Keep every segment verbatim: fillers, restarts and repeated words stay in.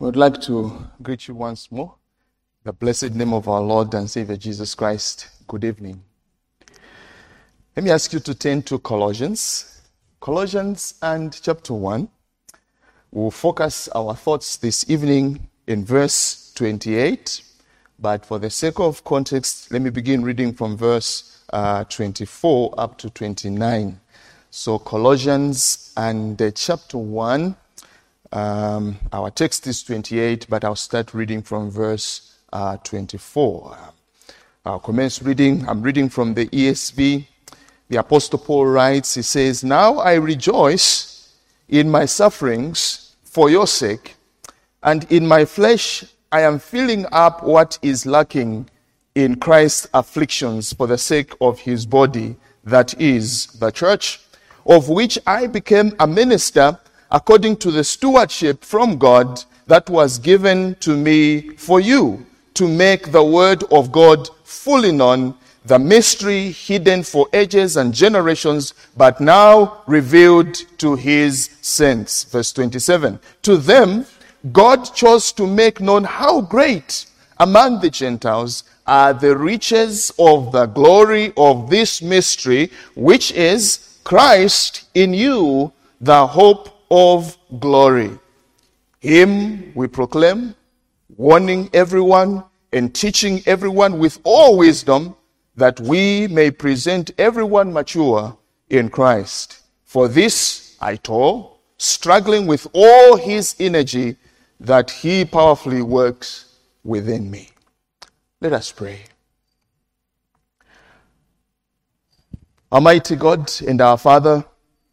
We would like to greet you once more. The blessed name of our Lord and Savior Jesus Christ. Good evening. Let me ask you to turn to Colossians. Colossians and chapter one. We'll focus our thoughts this evening in verse twenty-eight. But for the sake of context, let me begin reading from verse uh, twenty-four up to twenty-nine. So Colossians and uh, chapter one. Um, our text is twenty-eight, but I'll start reading from verse uh, twenty-four. I'll commence reading. I'm reading from the E S V. The Apostle Paul writes, he says, "Now I rejoice in my sufferings for your sake, and in my flesh I am filling up what is lacking in Christ's afflictions for the sake of his body, that is, the church, of which I became a minister according to the stewardship from God that was given to me for you, to make the word of God fully known, the mystery hidden for ages and generations, but now revealed to his saints." Verse twenty-seven. "To them God chose to make known how great among the Gentiles are the riches of the glory of this mystery, which is Christ in you, the hope of glory. Him we proclaim, warning everyone and teaching everyone with all wisdom, that we may present everyone mature in Christ. For this I toil, struggling with all his energy, that he powerfully works within me." Let us pray. Almighty God and our Father,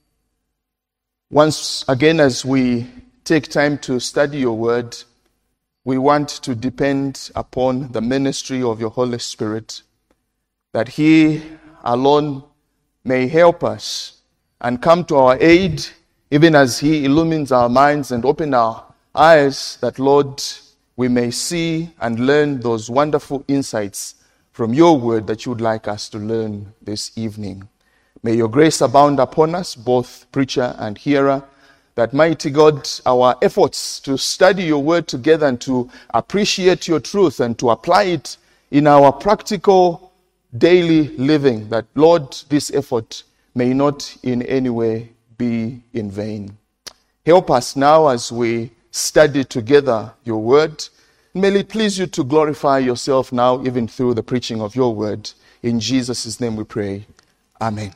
once again, as we take time to study your word, we want to depend upon the ministry of your Holy Spirit, that he alone may help us and come to our aid, even as he illumines our minds and open our eyes, that, Lord, we may see and learn those wonderful insights from your word that you would like us to learn this evening. May your grace abound upon us, both preacher and hearer, that, mighty God, our efforts to study your word together and to appreciate your truth and to apply it in our practical daily living, that, Lord, this effort may not in any way be in vain. Help us now as we study together your word. May it please you to glorify yourself now, even through the preaching of your word. In Jesus' name we pray. Amen.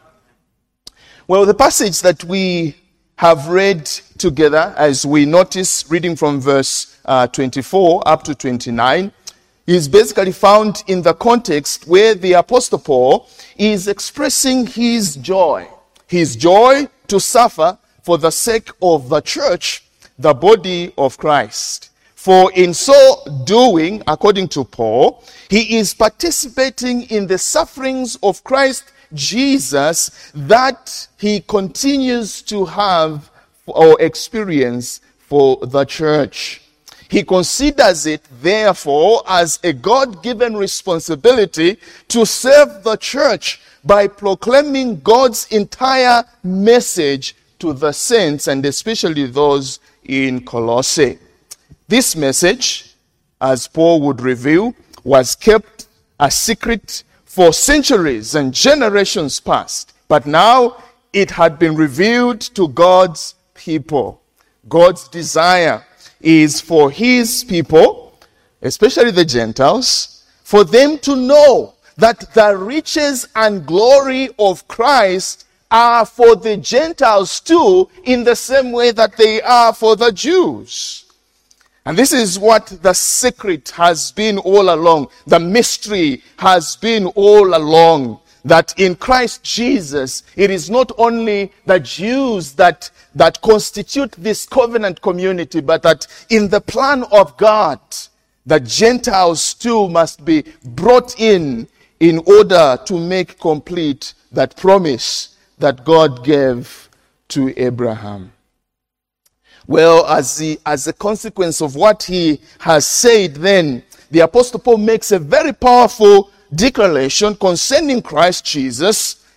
Well, the passage that we have read together, as we notice, reading from verse uh, twenty-four up to twenty-nine, is basically found in the context where the Apostle Paul is expressing his joy. His joy to suffer for the sake of the church, the body of Christ. For in so doing, according to Paul, he is participating in the sufferings of Christ Jesus that he continues to have or experience for the church. He considers it, therefore, as a God-given responsibility to serve the church by proclaiming God's entire message to the saints, and especially those in Colossae. This message, as Paul would reveal, was kept a secret for centuries and generations past. But now it had been revealed to God's people. God's desire is for his people, especially the Gentiles, for them to know that the riches and glory of Christ are for the Gentiles too, in the same way that they are for the Jews. And this is what the secret has been all along. The mystery has been all along. That in Christ Jesus, it is not only the Jews that, that constitute this covenant community, but that in the plan of God, the Gentiles too must be brought in in order to make complete that promise that God gave to Abraham. Well, as, the, as a consequence of what he has said, then the Apostle Paul makes a very powerful declaration concerning Christ Jesus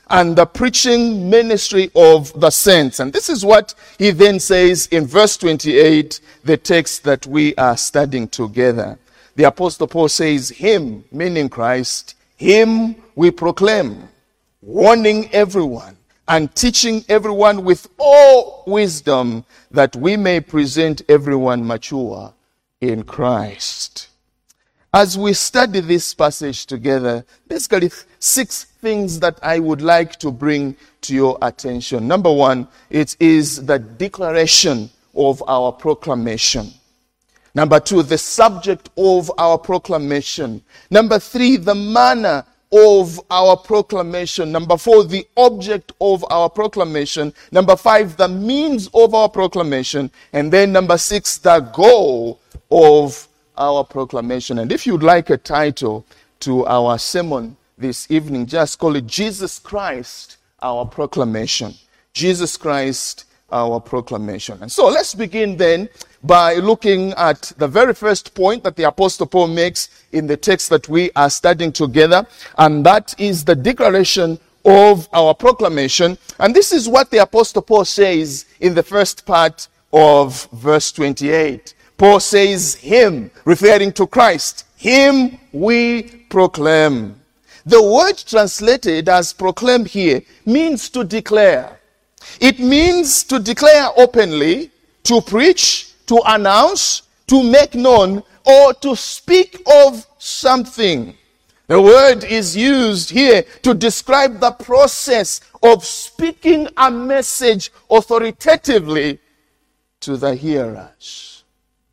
and the preaching ministry of the saints. And this is what he then says in verse twenty-eight, the text that we are studying together. The Apostle Paul says, him, meaning Christ, him we proclaim, warning everyone and teaching everyone with all wisdom, that we may present everyone mature in Christ. As we study this passage together, basically six things that I would like to bring to your attention. Number one, it is the declaration of our proclamation. Number two, the subject of our proclamation. Number three, the manner of our proclamation. Number four, the object of our proclamation. Number five, the means of our proclamation. And then number six, the goal of our proclamation. And if you'd like a title to our sermon this evening, just call it Jesus Christ, our proclamation. Jesus Christ, our proclamation. And so let's begin then by looking at the very first point that the Apostle Paul makes in the text that we are studying together, and that is the declaration of our proclamation. And this is what the Apostle Paul says in the first part of verse twenty-eight. Paul says, him, referring to Christ, him we proclaim. The word translated as proclaim here means to declare. It means to declare openly, to preach, to announce, to make known, or to speak of something. The word is used here to describe the process of speaking a message authoritatively to the hearers.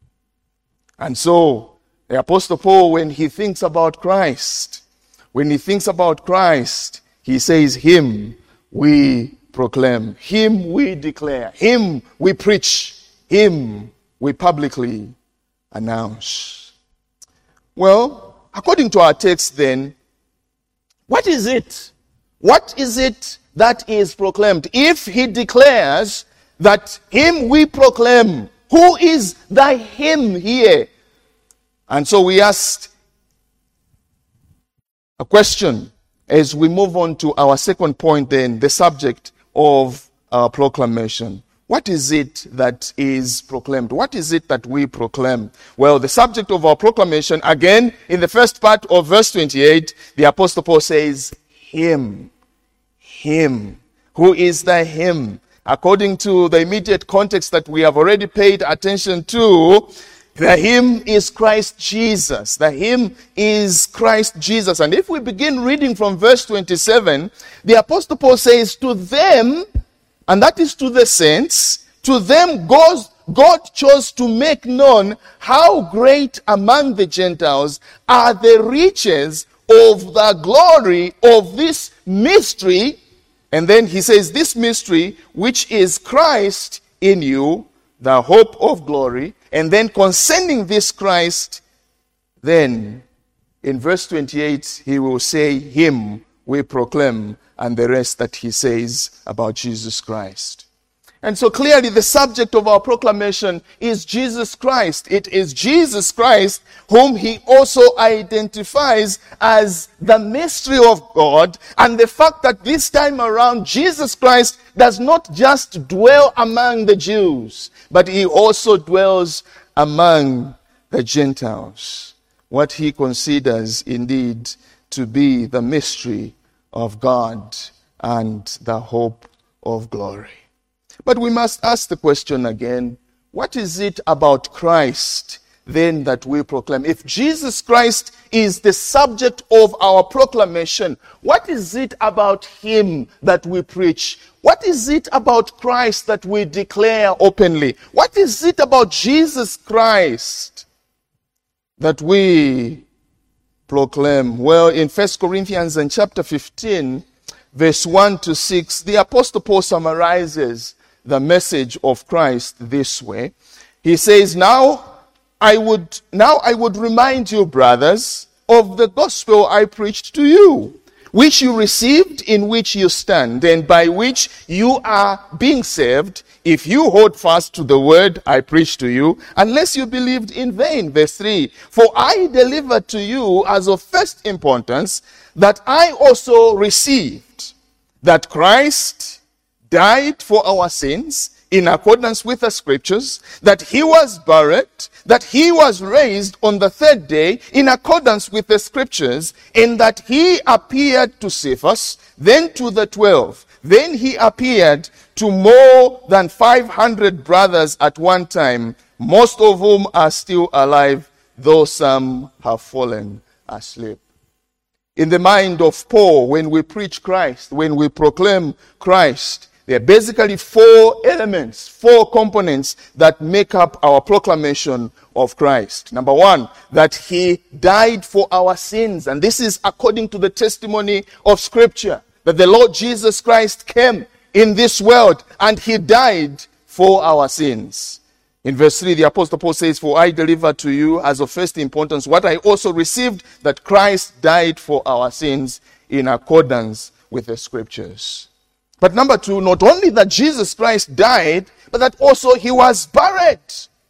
And so, the Apostle Paul, when he thinks about Christ, when he thinks about Christ, he says, him we proclaim, him we declare, him we preach, him we publicly announce. Well, according to our text then, what is it? What is it that is proclaimed? If he declares that him we proclaim, who is the him here? And so we asked a question as we move on to our second point then, the subject of our proclamation. What is it that is proclaimed? What is it that we proclaim? Well, the subject of our proclamation, again, in the first part of verse twenty-eight, the Apostle Paul says, him. Him. Who is the him? According to the immediate context that we have already paid attention to, the him is Christ Jesus. The him is Christ Jesus. And if we begin reading from verse twenty-seven, the Apostle Paul says, to them, and that is to the saints, to them God, God chose to make known how great among the Gentiles are the riches of the glory of this mystery. And then he says, this mystery, which is Christ in you, the hope of glory. And then concerning this Christ, then in verse twenty-eight, he will say, him we proclaim, and the rest that he says about Jesus Christ. And so clearly the subject of our proclamation is Jesus Christ. It is Jesus Christ whom he also identifies as the mystery of God, and the fact that this time around Jesus Christ does not just dwell among the Jews, but he also dwells among the Gentiles. What he considers indeed to be the mystery of God and the hope of glory. But we must ask the question again, what is it about Christ then that we proclaim? If Jesus Christ is the subject of our proclamation, what is it about him that we preach? What is it about Christ that we declare openly? What is it about Jesus Christ that we proclaim? Well, in First Corinthians and chapter fifteen, verse one to six, the Apostle Paul summarizes the message of Christ this way. He says, now I would now I would remind you, brothers, of the gospel I preached to you, which you received, in which you stand, and by which you are being saved, if you hold fast to the word I preached to you, unless you believed in vain. Verse three, for I delivered to you as of first importance that I also received, that Christ died for our sins in accordance with the scriptures, that he was buried, that he was raised on the third day in accordance with the scriptures, and that he appeared to Cephas, then to the twelve. Then he appeared to more than five hundred brothers at one time, most of whom are still alive, though some have fallen asleep. In the mind of Paul, when we preach Christ, when we proclaim Christ, there are basically four elements, four components that make up our proclamation of Christ. Number one, that he died for our sins. And this is according to the testimony of Scripture, that the Lord Jesus Christ came in this world and he died for our sins. In verse three, the Apostle Paul says, "For I delivered to you as of first importance what I also received, that Christ died for our sins in accordance with the Scriptures." But number two, not only that Jesus Christ died, but that also he was buried.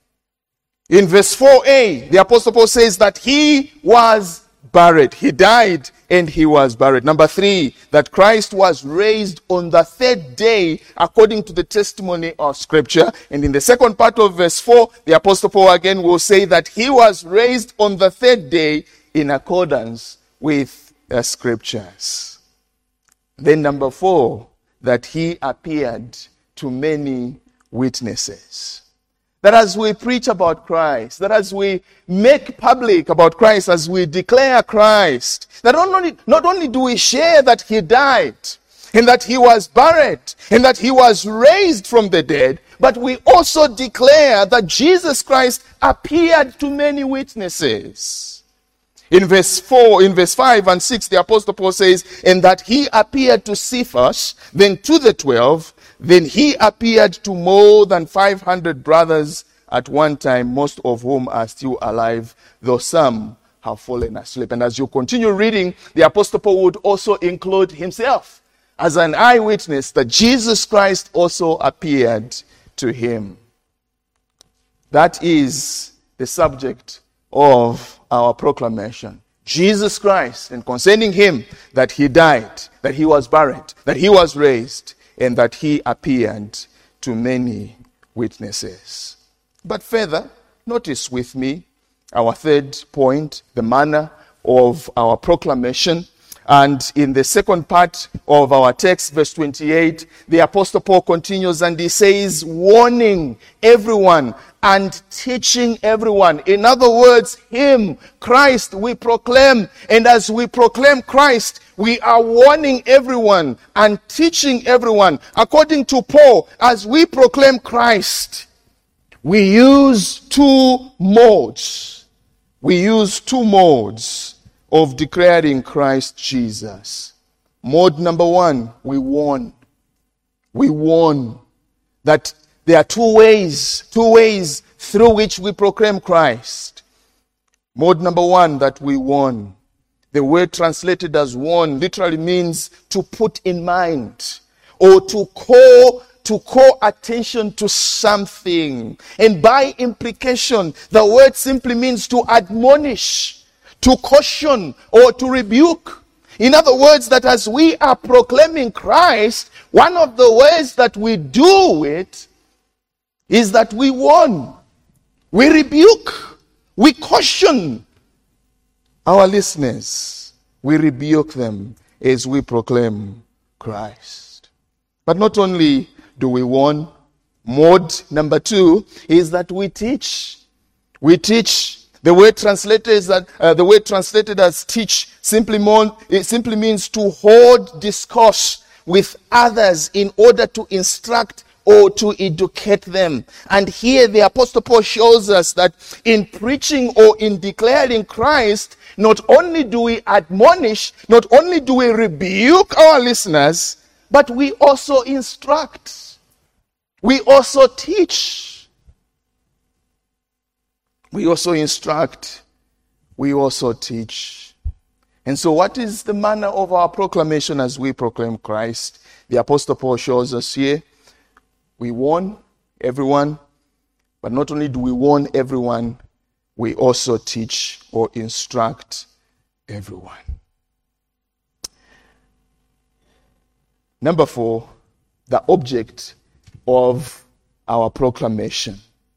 In verse four a, the Apostle Paul says that he was buried. He died and he was buried. Number three, that Christ was raised on the third day according to the testimony of Scripture. And in the second part of verse four, the Apostle Paul again will say that he was raised on the third day in accordance with the Scriptures. Then number four, that he appeared to many witnesses. That as we preach about Christ, that as we make public about Christ, as we declare Christ, that not only, not only do we share that he died, and that he was buried, and that he was raised from the dead, but we also declare that Jesus Christ appeared to many witnesses. In verse four, in verse five and six, the Apostle Paul says, "And that he appeared to Cephas, then to the twelve, then he appeared to more than five hundred brothers at one time, most of whom are still alive, though some have fallen asleep." And as you continue reading, the Apostle Paul would also include himself as an eyewitness that Jesus Christ also appeared to him. That is the subject of our proclamation. Jesus Christ, and concerning him, that he died, that he was buried, that he was raised, and that he appeared to many witnesses. But further, notice with me our third point, the manner of our proclamation. And in the second part of our text, verse twenty-eight, the Apostle Paul continues and he says, warning everyone and teaching everyone. In other words, him, Christ, we proclaim. And as we proclaim Christ, we are warning everyone and teaching everyone. According to Paul, as we proclaim Christ, we use two modes. We use two modes of declaring Christ Jesus. Mode number one, we warn. We warn that there are two ways, two ways through which we proclaim Christ. Mode number one, that we warn. The word translated as warn literally means to put in mind or to call to call attention to something. And by implication, the word simply means to admonish, to caution, or to rebuke. In other words, that as we are proclaiming Christ, one of the ways that we do it is that we warn, we rebuke, we caution our listeners. We rebuke them as we proclaim Christ. But not only do we warn, mode number two is that we teach. We teach. The word translated is that uh, the word translated as teach simply more, it simply means to hold discourse with others in order to instruct or to educate them. And here the Apostle Paul shows us that in preaching or in declaring Christ, not only do we admonish, not only do we rebuke our listeners, but we also instruct. We also teach. We also instruct. We also teach. And so what is the manner of our proclamation as we proclaim Christ? The Apostle Paul shows us here. We warn everyone, but not only do we warn everyone, we also teach or instruct everyone. Number four, the object of our proclamation.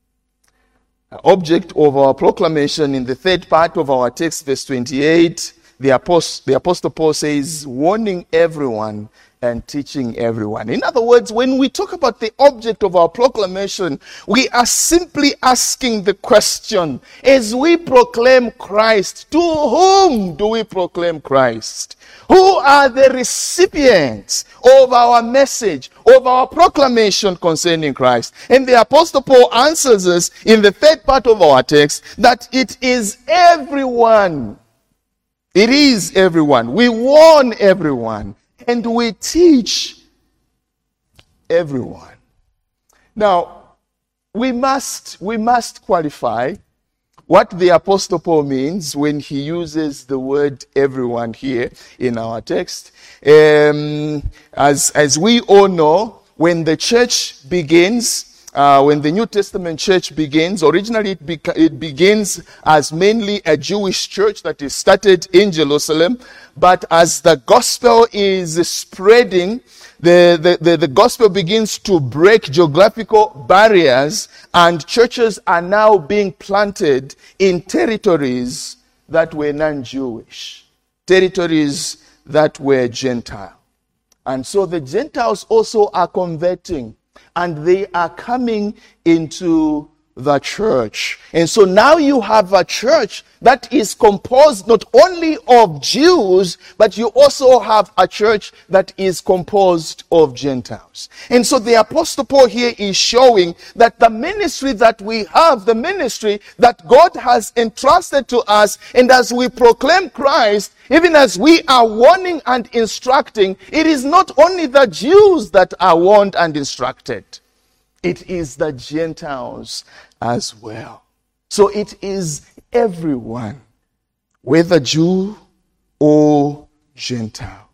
The object of our proclamation in the third part of our text, verse twenty-eight, the Apostle, the Apostle Paul says, warning everyone and teaching everyone. In other words, when we talk about the object of our proclamation, we are simply asking the question, as we proclaim Christ, to whom do we proclaim Christ? Who are the recipients of our message, of our proclamation concerning Christ? And the Apostle Paul answers us in the third part of our text that it is everyone. It is everyone. We warn everyone. And we teach everyone. Now, we must, we must qualify what the Apostle Paul means when he uses the word everyone here in our text. Um, as, as we all know, when the church begins, Uh, when the New Testament church begins, originally it, beca- it begins as mainly a Jewish church that is started in Jerusalem. But as the gospel is spreading, the, the, the, the gospel begins to break geographical barriers, and churches are now being planted in territories that were non-Jewish, territories that were Gentile. And so the Gentiles also are converting, and they are coming into the church. And so now you have a church that is composed not only of Jews, but you also have a church that is composed of Gentiles. And so the Apostle Paul here is showing that the ministry that we have, the ministry that God has entrusted to us, and as we proclaim Christ, even as we are warning and instructing, it is not only the Jews that are warned and instructed. It is the Gentiles as well. So it is everyone, whether Jew or Gentile.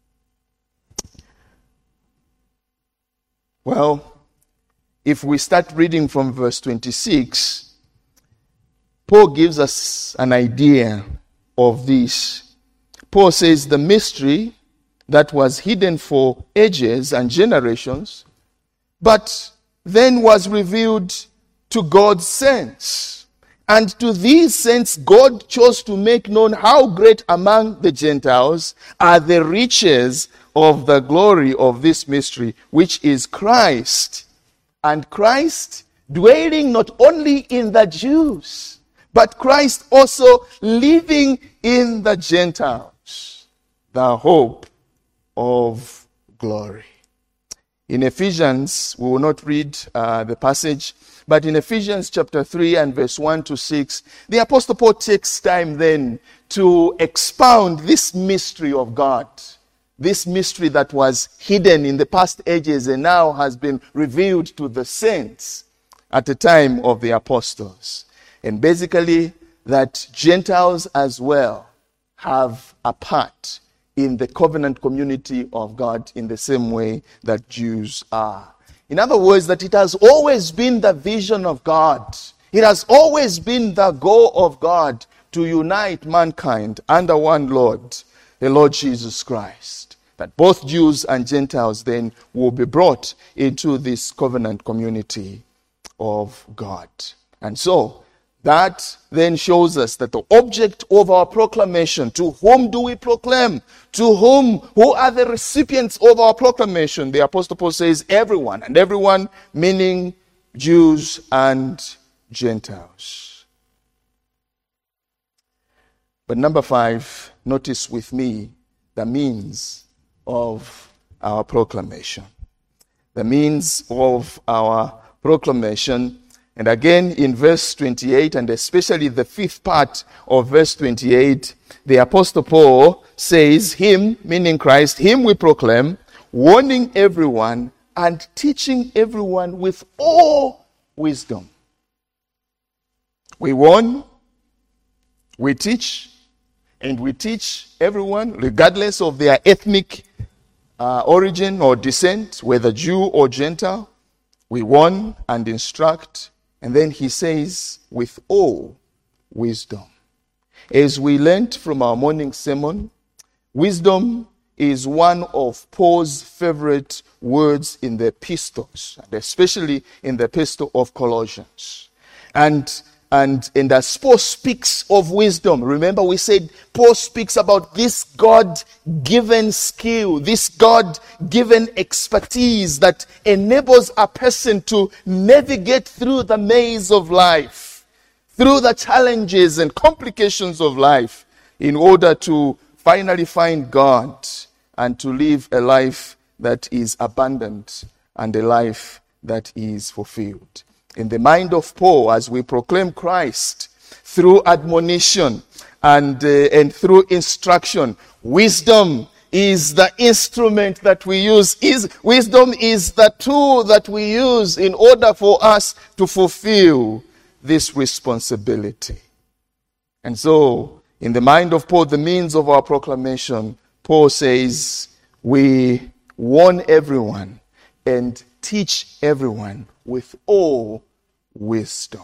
Well, if we start reading from verse twenty-six, Paul gives us an idea of this. Paul says the mystery that was hidden for ages and generations, but then was revealed to God's saints. And to these saints, God chose to make known how great among the Gentiles are the riches of the glory of this mystery, which is Christ. And Christ dwelling not only in the Jews, but Christ also living in the Gentiles, the hope of glory. In Ephesians, we will not read uh, the passage, but in Ephesians chapter three and verse one to six, the Apostle Paul takes time then to expound this mystery of God, this mystery that was hidden in the past ages and now has been revealed to the saints at the time of the apostles. And basically, that Gentiles as well have a part in the covenant community of God in the same way that Jews are. In other words, that it has always been the vision of God. It has always been the goal of God to unite mankind under one Lord, the Lord Jesus Christ. That both Jews and Gentiles then will be brought into this covenant community of God. And so, that then shows us that the object of our proclamation, to whom do we proclaim? To whom? Who are the recipients of our proclamation? The Apostle Paul says everyone, and everyone meaning Jews and Gentiles. But number five, notice with me the means of our proclamation. The means of our proclamation. And again, in verse twenty-eight, and especially the fifth part of verse twenty-eight, the Apostle Paul says, him, meaning Christ, him we proclaim, warning everyone and teaching everyone with all wisdom. We warn, we teach, and we teach everyone, regardless of their ethnic uh, origin or descent, whether Jew or Gentile. We warn and instruct. And then he says, with all wisdom. As we learned from our morning sermon, wisdom is one of Paul's favorite words in the epistles, and especially in the epistle of Colossians. And And, and as Paul speaks of wisdom, remember we said Paul speaks about this God-given skill, this God-given expertise that enables a person to navigate through the maze of life, through the challenges and complications of life, in order to finally find God and to live a life that is abundant and a life that is fulfilled. In the mind of Paul, as we proclaim Christ through admonition and, uh, and through instruction, wisdom is the instrument that we use. Is, wisdom is the tool that we use in order for us to fulfill this responsibility. And so, in the mind of Paul, the means of our proclamation, Paul says, we warn everyone and teach everyone with all wisdom.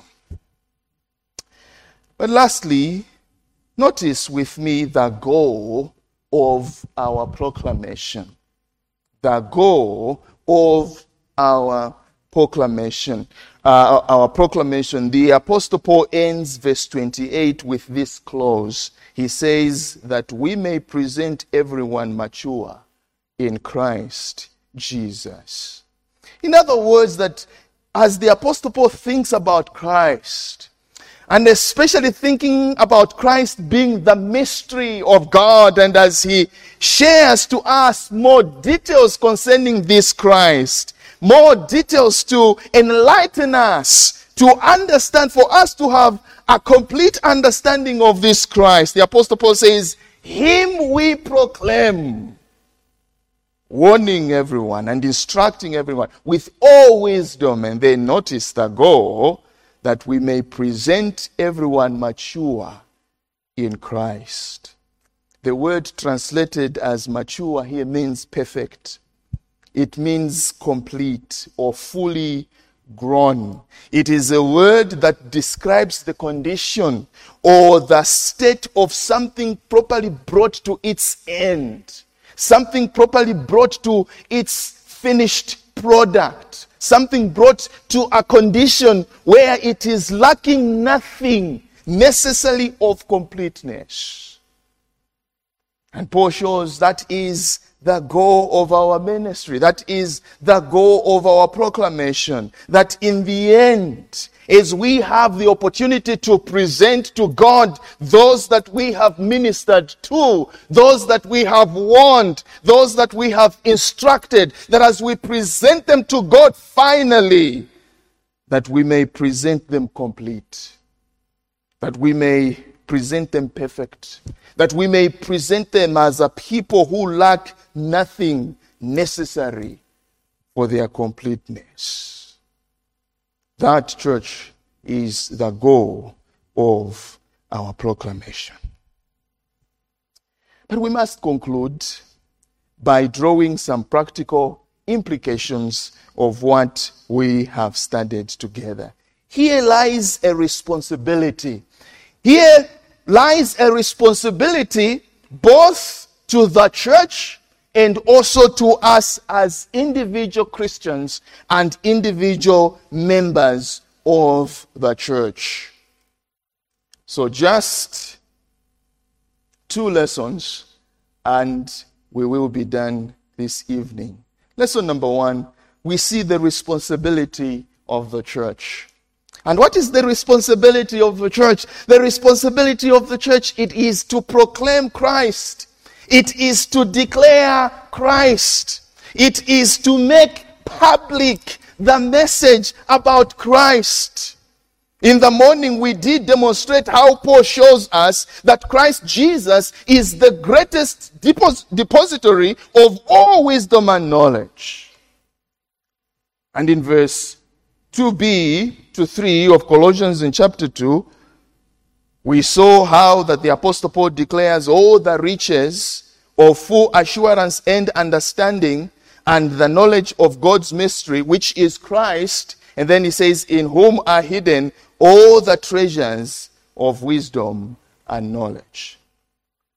But lastly, notice with me the goal of our proclamation. The goal of our proclamation. Uh, our proclamation. The Apostle Paul ends verse twenty-eight with this clause. He says that we may present everyone mature in Christ Jesus. In other words, that as the Apostle Paul thinks about Christ, and especially thinking about Christ being the mystery of God, and as he shares to us more details concerning this Christ, more details to enlighten us, to understand, for us to have a complete understanding of this Christ, the Apostle Paul says, him we proclaim, warning everyone and instructing everyone with all wisdom. And then notice the goal, that we may present everyone mature in Christ. The word translated as mature here means perfect. It means complete or fully grown. It is a word that describes the condition or the state of something properly brought to its end. Something properly brought to its finished product. Something brought to a condition where it is lacking nothing necessarily of completeness. And Paul shows that is the goal of our ministry. That is the goal of our proclamation. That in the end, as we have the opportunity to present to God those that we have ministered to, those that we have warned, those that we have instructed, that as we present them to God finally, that we may present them complete, that we may present them perfect, that we may present them as a people who lack nothing necessary for their completeness. That, church, is the goal of our proclamation. But we must conclude by drawing some practical implications of what we have studied together. Here lies a responsibility. Here lies a responsibility both to the church and also to us as individual Christians and individual members of the church. So just two lessons and we will be done this evening. Lesson number one, we see the responsibility of the church. And what is the responsibility of the church? The responsibility of the church, it is to proclaim Christ. It is to declare Christ. It is to make public the message about Christ. In the morning, we did demonstrate how Paul shows us that Christ Jesus is the greatest depos- depository of all wisdom and knowledge. And in verse two b to three of Colossians in chapter two, we saw how that the Apostle Paul declares all the riches of full assurance and understanding and the knowledge of God's mystery, which is Christ. And then he says, in whom are hidden all the treasures of wisdom and knowledge.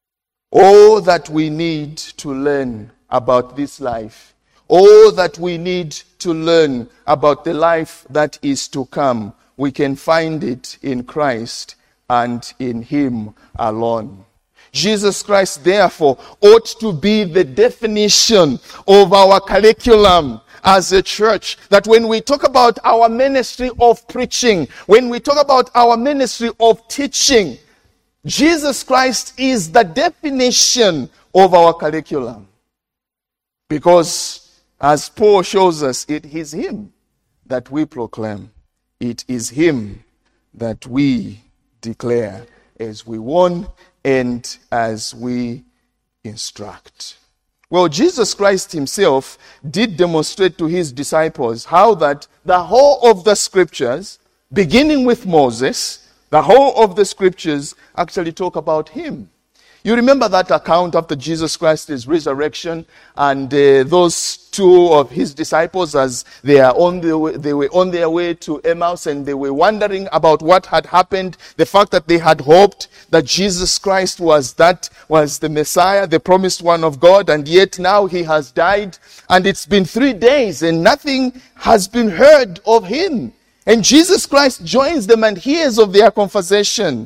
All that we need to learn about this life, all that we need to learn about the life that is to come, we can find it in Christ and in Him alone. Jesus Christ, therefore, ought to be the definition of our curriculum as a church. That when we talk about our ministry of preaching, when we talk about our ministry of teaching, Jesus Christ is the definition of our curriculum. Because, as Paul shows us, it is Him that we proclaim. It is Him that we declare as we warn and as we instruct. Well, Jesus Christ Himself did demonstrate to His disciples how that the whole of the scriptures, beginning with Moses, the whole of the scriptures actually talk about Him. You remember that account after Jesus Christ's resurrection, and uh, those two of His disciples, as they are on the way, they were on their way to Emmaus, and they were wondering about what had happened, the fact that they had hoped that Jesus Christ was that was the Messiah, the promised one of God, and yet now He has died, and it's been three days, and nothing has been heard of Him. And Jesus Christ joins them and hears of their conversation,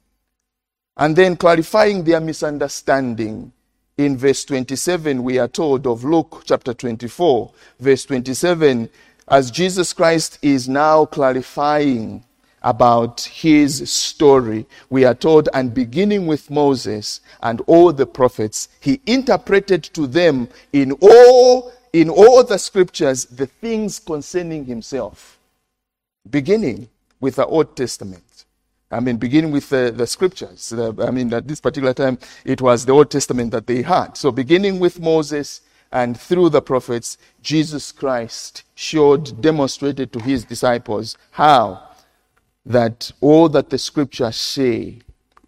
and then clarifying their misunderstanding. In verse twenty-seven, we are told of Luke chapter twenty-four, verse twenty-seven, as Jesus Christ is now clarifying about His story, we are told, and beginning with Moses and all the prophets, He interpreted to them in all, in all the scriptures the things concerning Himself. Beginning with the Old Testament. I mean, beginning with the, the scriptures. Uh, I mean, at this particular time, it was the Old Testament that they had. So beginning with Moses and through the prophets, Jesus Christ showed, demonstrated to His disciples how that all that the scriptures say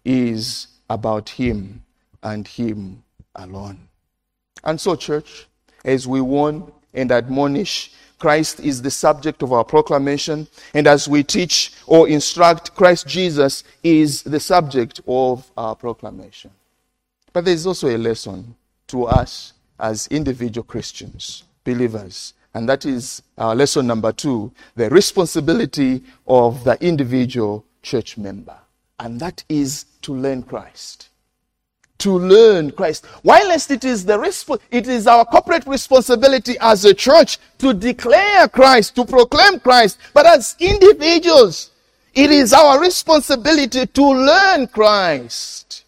is about Him and Him alone. And so, church, as we warn and admonish, Christ is the subject of our proclamation, and as we teach or instruct, Christ Jesus is the subject of our proclamation. But there is also a lesson to us as individual Christians, believers, and that is our lesson number two, the responsibility of the individual church member, and that is to learn Christ. To learn Christ. Whilst it is the resp- it is our corporate responsibility as a church to declare Christ, to proclaim Christ, but as individuals, it is our responsibility to learn Christ.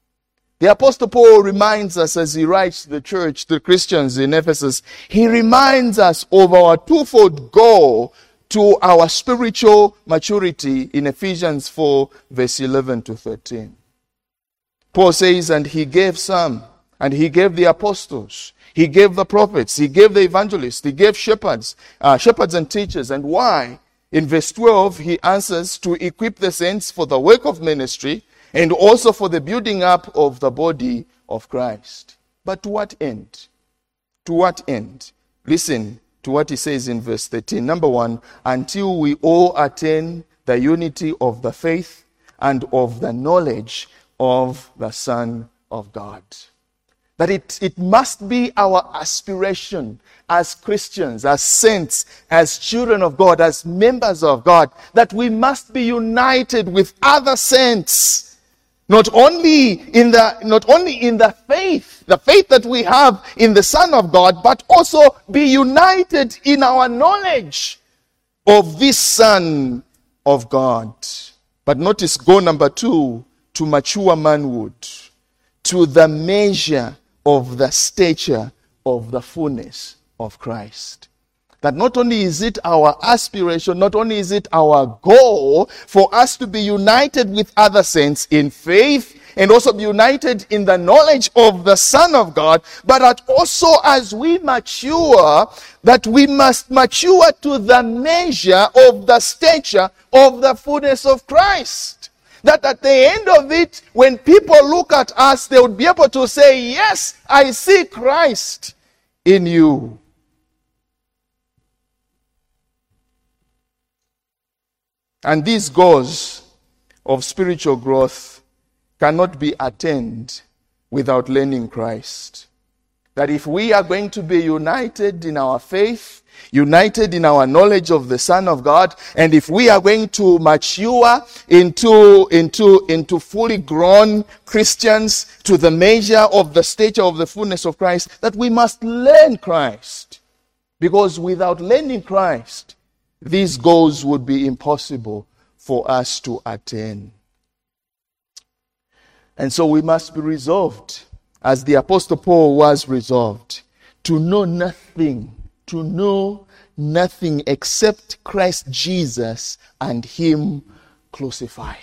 The Apostle Paul reminds us as he writes to the church, the Christians in Ephesus, he reminds us of our twofold goal to our spiritual maturity in Ephesians four, verse eleven to thirteen. Paul says, and He gave some, and He gave the apostles, He gave the prophets, He gave the evangelists, He gave shepherds, uh, shepherds and teachers. And why? In verse twelve, he answers, to equip the saints for the work of ministry, and also for the building up of the body of Christ. But to what end? To what end? Listen to what he says in verse thirteen. Number one, until we all attain the unity of the faith and of the knowledge of the Son of God. That it, it must be our aspiration as Christians, as saints, as children of God, as members of God, that we must be united with other saints. Not only in the, not only in the faith, the faith that we have in the Son of God, but also be united in our knowledge of this Son of God. But notice goal number two, to mature manhood, to the measure of the stature of the fullness of Christ. That not only is it our aspiration, not only is it our goal for us to be united with other saints in faith and also be united in the knowledge of the Son of God, but that also as we mature, that we must mature to the measure of the stature of the fullness of Christ. That at the end of it, when people look at us, they would be able to say, yes, I see Christ in you. And these goals of spiritual growth cannot be attained without learning Christ. That if we are going to be united in our faith, united in our knowledge of the Son of God, and if we are going to mature into, into, into fully grown Christians to the measure of the stature of the fullness of Christ, that we must learn Christ. Because without learning Christ, these goals would be impossible for us to attain. And so we must be resolved, as the Apostle Paul was resolved, to know nothing, to know nothing except Christ Jesus and Him crucified.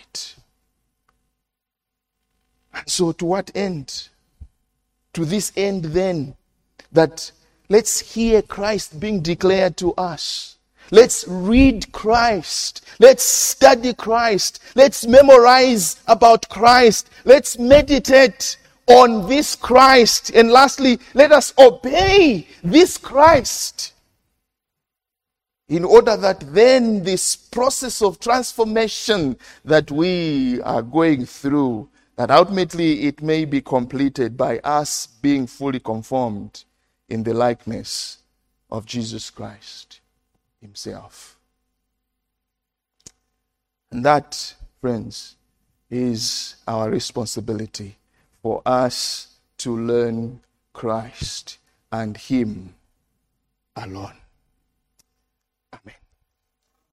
And so to what end? To this end then, that let's hear Christ being declared to us. Let's read Christ. Let's study Christ. Let's memorize about Christ. Let's meditate on this Christ. And lastly, let us obey this Christ, in order that then this process of transformation that we are going through, that ultimately it may be completed by us being fully conformed in the likeness of Jesus Christ Himself. And that, friends, is our responsibility, for us to learn Christ and Him alone. Amen.